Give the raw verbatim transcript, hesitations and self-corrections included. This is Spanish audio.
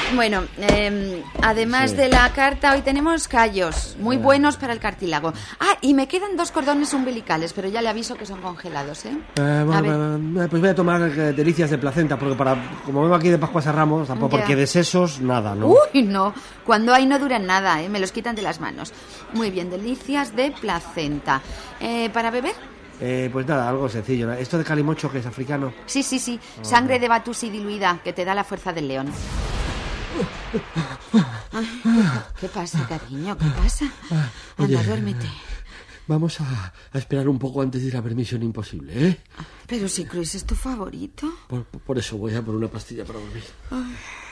Bueno, eh, además sí. de la carta, hoy tenemos callos, muy buenos para el cartílago. Ah, y me quedan dos cordones umbilicales, pero ya le aviso que son congelados, ¿eh? eh bueno, a pues voy a tomar eh, delicias de placenta, porque para como vengo aquí de Pascuas a Ramos, tampoco, porque de sesos, nada, ¿no? Uy, no, cuando hay no duran nada, ¿eh? Me los quitan de las manos. Muy bien, delicias de placenta. Eh, ¿Para beber? Eh, pues nada, algo sencillo. ¿Esto de calimocho que es africano? Sí, sí, sí. Oh. Sangre de Batusi diluida, que te da la fuerza del león. Ay, ¿qué pasa, cariño? ¿Qué pasa? Anda, Oye, duérmete. Vamos a, a esperar un poco antes de ir a ver Misión Imposible, ¿eh? Pero si Cruise es tu favorito. Por, por eso voy a por una pastilla para dormir. Ay.